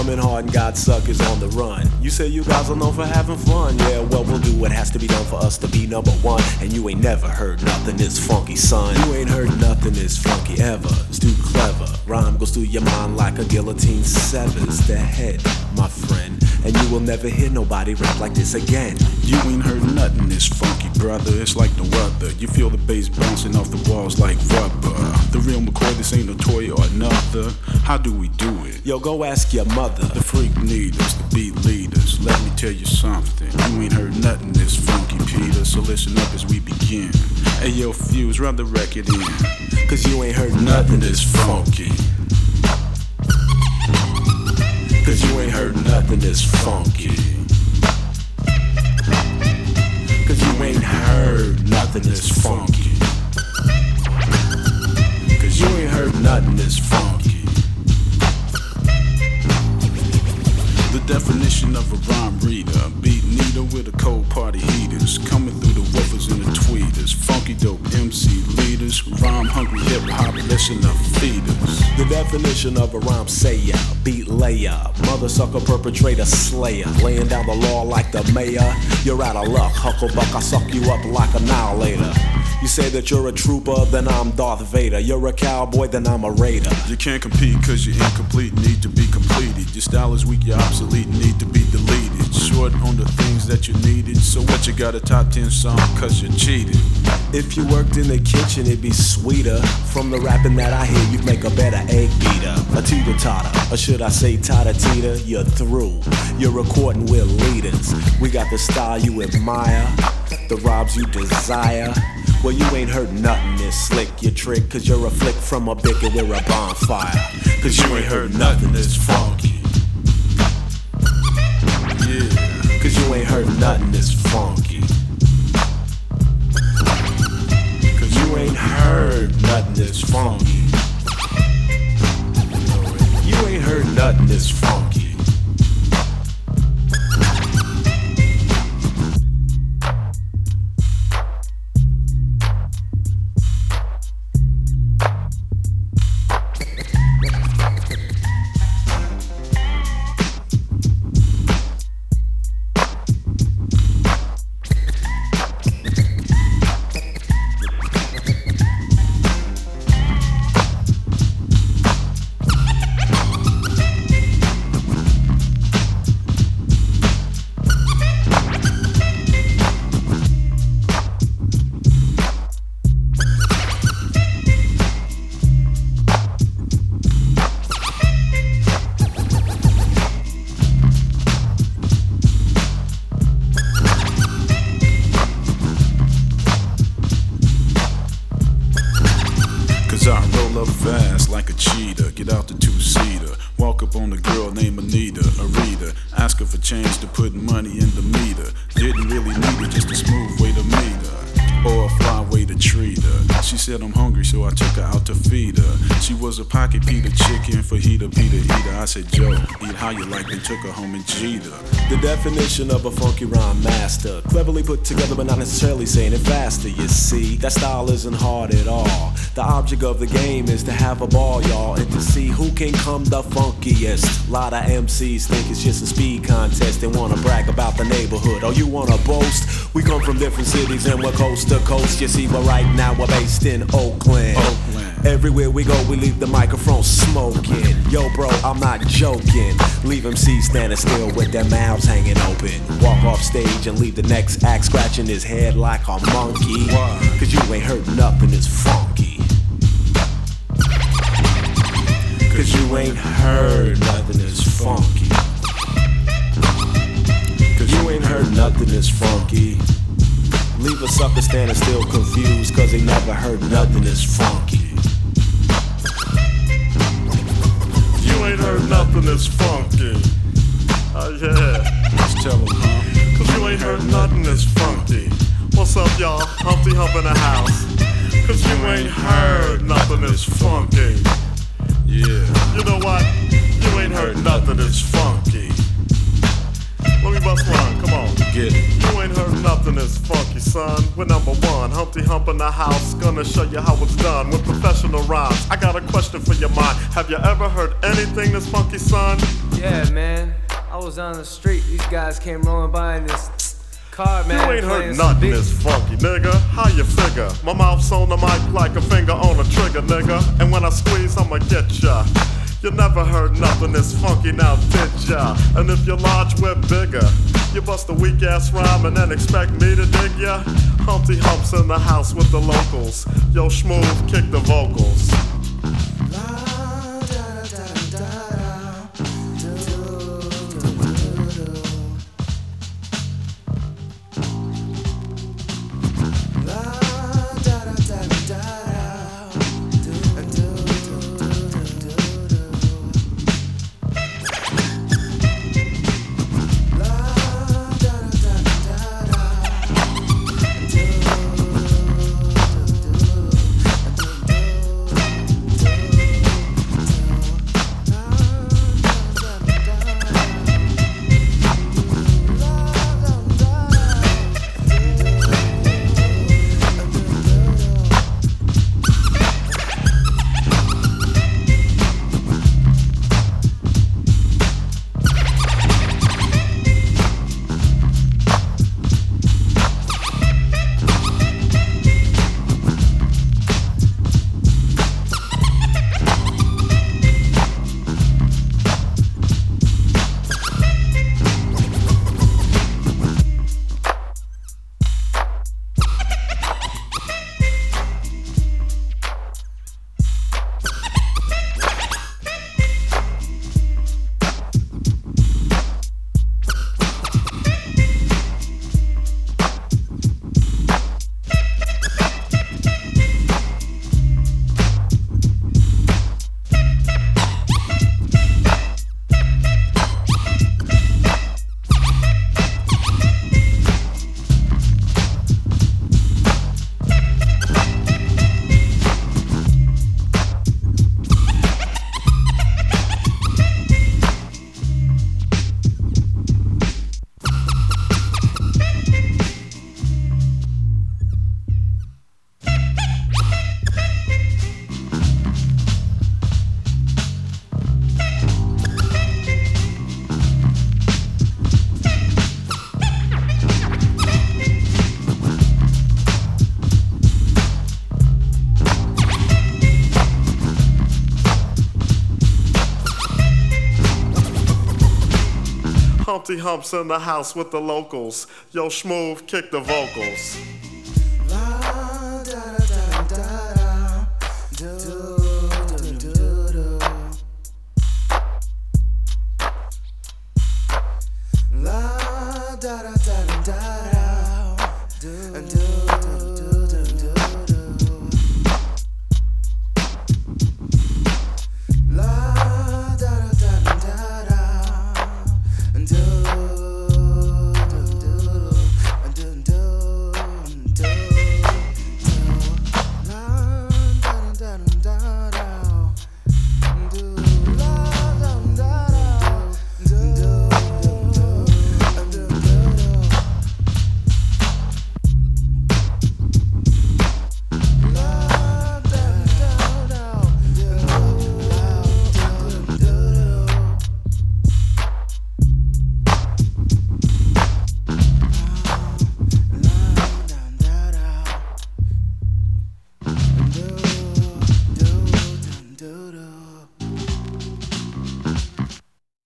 coming hard and got suckers on the run. You say you guys are known for having fun. Yeah, well, we'll do what has to be done for us to be number one. And you ain't never heard nothing this funky, son. You ain't heard nothing this funky ever. It's too clever. Rhyme goes through your mind like a guillotine severs the head, my friend. And you will never hear nobody rap like this again. You ain't heard nothing this funky, brother. It's like no other. You feel the bass bouncing off the walls like rubber. The real McCoy, this ain't a toy or another. How do we do it? Yo, go ask your mother. The freak need us, the beat leaders. Let me tell you something. You ain't heard nothing this funky, Peter. So listen up as we begin. Hey, yo, Fuse, run the record in. Cause you ain't heard nothing this funky. Cause you ain't heard nothing this funky. Cause you ain't heard nothing this funky. Cause you ain't heard nothing this funky. The definition of a rhyme reader. Beat neater with a cold party heaters. Coming through the woofers and the tweeters. Funky dope MC leaders. Rhyme hungry hip hop listener feeders. The definition of a rhyme sayer, beat layer, mother sucker perpetrator slayer, laying down the law like the mayor. You're out of luck, Hucklebuck, I suck you up like annihilator. You say that you're a trooper, then I'm Darth Vader. You're a cowboy, then I'm a raider. You can't compete cause you're incomplete, need to be completed. Your style is weak, you're obsolete, need to be deleted. Short on the things that you needed, so what you got a top 10 song cause you cheated. If you worked in the kitchen, it'd be sweeter. From the rapping that I hear, you'd make a better egg beater. A teeter-totter, or should I say tata-teeter? You're through, you're recording with leaders. We got the style you admire, the robs you desire. Well, you ain't heard nothing this slick, you trick. Cause you're a flick from a bick and we're a bonfire. Cause you ain't heard nothing this funky. Yeah. Cause you ain't heard nothing this funky. Cause you ain't heard nothing this funky. You ain't heard nothing this funky. I roll up fast like a cheetah, get out the two-seater, walk up on a girl named Anita, a reader, ask her for change to put money in the meter. Didn't really need it, just a smooth way to meet her, or a fly way to treat her. She said I'm hungry, so I took her out to feed her. She was a pocket Peter chicken, fajita Peter eater. I said, Joe, eat how you like, and took her home and G'd her. The definition of a funky rhyme master, cleverly put together but not necessarily saying it faster. You see, that style isn't hard at all. The object of the game is to have a ball, y'all, and to see who can come the funkiest. Lot of MCs think it's just a speed contest and wanna brag about the neighborhood. Oh, you wanna boast? We come from different cities and we're coast to coast. You see, but right now we're based in Oakland. Everywhere we go, we leave the microphone smoking. Yo, bro, I'm not joking. Leave MCs standing still with their mouths hanging open. Walk off stage and leave the next act scratching his head like a monkey. Cause you ain't heard nothing that's funky. Cause you ain't heard nothing that's funky. Cause you ain't heard nothing that's funky. Leave a sucker standing still confused, cause they never heard nothing that's funky. You ain't heard nothing that's funky. Oh yeah. Let's tell them, huh? Cause you ain't heard nothing that's funky. What's up, y'all? Humpty Hump in the house. Cause you ain't heard nothing that's funky. Yeah. You know what? You ain't heard nothing that's funky. Let me bust one, come on. Get it. You ain't heard nothing that's funky, son. We're number one, Humpty Hump in the house. Gonna show you how it's done with professional rhymes. I got a question for your mind. Have you ever heard anything that's funky, son? Yeah, man. I was on the street. These guys came rolling by in this car, man. You ain't heard playing nothing some this beats. funky, nigga. How you figure? My mouth's on the mic like a finger on a trigger, nigga. And when I squeeze, I'ma get ya. You never heard nothing this funky, now did ya? And if you're large, we're bigger. You bust a weak ass rhyme and then expect me to dig ya? Humpty Hump's in the house with the locals. Yo, Smooth, kick the vocals. Humpty Hump's in the house with the locals. Yo, Smooth, kick the vocals. La da da da da da da.